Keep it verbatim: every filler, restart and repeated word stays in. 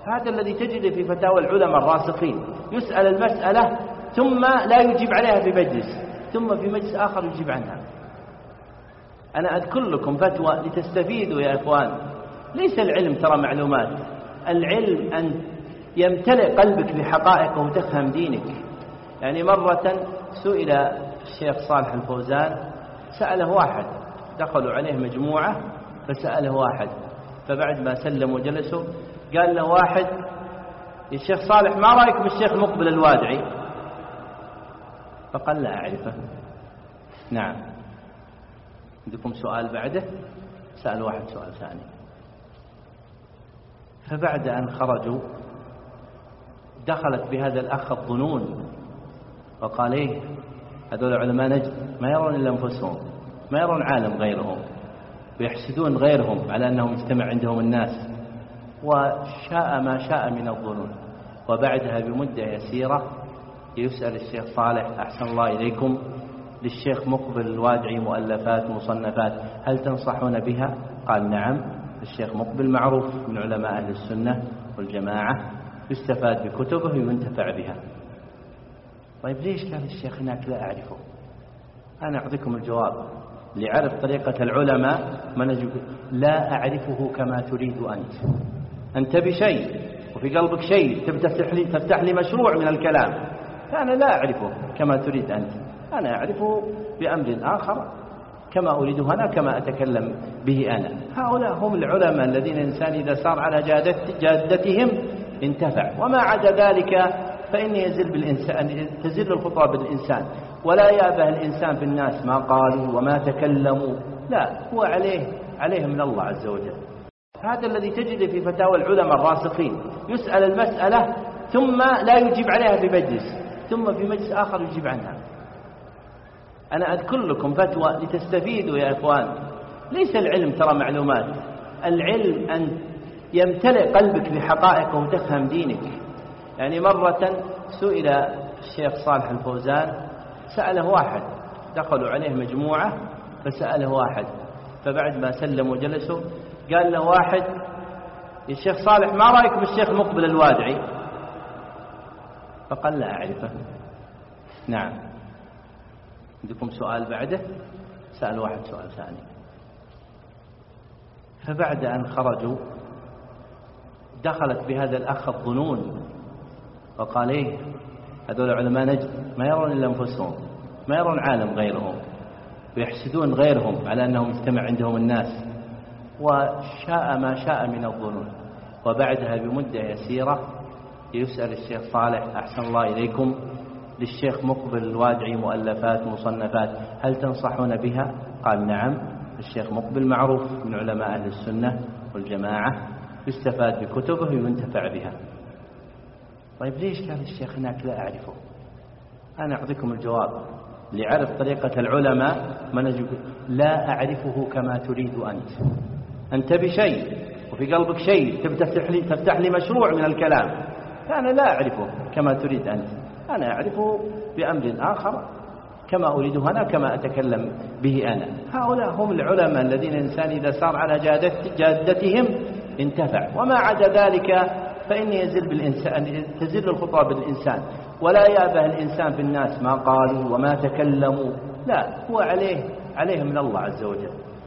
هذا الذي تجد في فتاوى العلماء الراسخين، يسأل المسألة ثم لا يجيب عليها في مجلس، ثم في مجلس آخر يجيب عنها. أنا أذكر لكم فتوى لتستفيدوا يا إخوان. ليس العلم ترى معلومات، العلم أن يمتلئ قلبك بحقائق وتفهم دينك. يعني مرة سئل الشيخ صالح الفوزان، سأله واحد، دخلوا عليه مجموعة فسأله واحد، فبعد ما سلموا وجلسوا قال له واحد: يا شيخ صالح ما رأيك بالشيخ مقبل الوادعي؟ فقال: لا أعرفه. نعم، عندكم سؤال بعده؟ سأل واحد سؤال ثاني. فبعد أن خرجوا دخلت بهذا الأخ الظنون، وقال: إيه هذول علماء نجد ما يرون إلا أنفسهم، ما يرون عالم غيرهم، ويحسدون غيرهم على أنهم يجتمع عندهم الناس، وشاء ما شاء من الظنون. وبعدها بمدة يسيرة يسأل الشيخ صالح: أحسن الله إليكم، للشيخ مقبل الوادعي مؤلفات مصنفات، هل تنصحون بها؟ قال: نعم، الشيخ مقبل معروف من علماء أهل السنة والجماعة، يستفاد بكتبه وينتفع بها. طيب ليش كان الشيخ هناك لا أعرفه؟ أنا أعطيكم الجواب. لعرف طريقة العلماء من يجب لا أعرفه كما تريد أنت. أنت بشيء وفي قلبك شيء تفتح لي, تفتح لي مشروع من الكلام، فأنا لا أعرفه كما تريد أنت، أنا أعرفه بأمر آخر كما أريده أنا، كما أتكلم به أنا. هؤلاء هم العلماء الذين الإنسان إذا سار على جادتهم انتفع، وما عدا ذلك فإن يزل بالإنسان، تزل الخطوة بالإنسان، ولا يأبه الإنسان في الناس ما قالوا وما تكلموا، لا، هو عليه عليه من الله عز وجل. هذا الذي تجد في فتاوى العلماء الراسخين، يسأل المسألة ثم لا يجيب عليها في مجلس، ثم في مجلس آخر يجيب عنها. أنا أذكر لكم فتوى لتستفيدوا يا إخوان. ليس العلم ترى معلومات، العلم أن يمتلئ قلبك بحقائق وتفهم دينك. يعني مرة سئل الشيخ صالح الفوزان، سأله واحد، دخلوا عليه مجموعة فسأله واحد، فبعد ما سلموا وجلسوا قال له واحد: يا شيخ صالح ما رأيك بالشيخ مقبل الوادعي؟ فقال: لا أعرفه. نعم، عندكم سؤال بعده؟ سأل واحد سؤال ثاني. فبعد أن خرجوا دخلت بهذا الأخ الظنون، وقال: إيه هذول علماء نجد ما يرون إلا أنفسهم، ما يرون عالم غيرهم، ويحسدون غيرهم على أنهم يجتمع عندهم الناس، وشاء ما شاء من الظنون. وبعدها بمدة يسيرة يسأل الشيخ صالح: أحسن الله إليكم، للشيخ مقبل الوادعي مؤلفات مصنفات، هل تنصحون بها؟ قال: نعم، الشيخ مقبل معروف من علماء أهل السنة والجماعة، يستفاد بكتبه وينتفع بها. طيب ليش كان الشيخ هناك لا أعرفه؟ أنا أعطيكم الجواب. لعرف طريقة العلماء من يجب لا أعرفه كما تريد أنت. أنت بشيء وفي قلبك شيء تفتح لي, تفتح لي مشروع من الكلام، فأنا لا أعرفه كما تريد أنت، أنا أعرفه بأمر آخر كما أريده أنا، كما أتكلم به أنا. هؤلاء هم العلماء الذين الإنسان إذا سار على جادتهم انتفع، وما عدا ذلك فإن يزل بالإنسان، تزل الخطوة بالإنسان، ولا يأبه الإنسان في الناس ما قالوا وما تكلموا، لا، هو عليه عليه من الله عز وجل.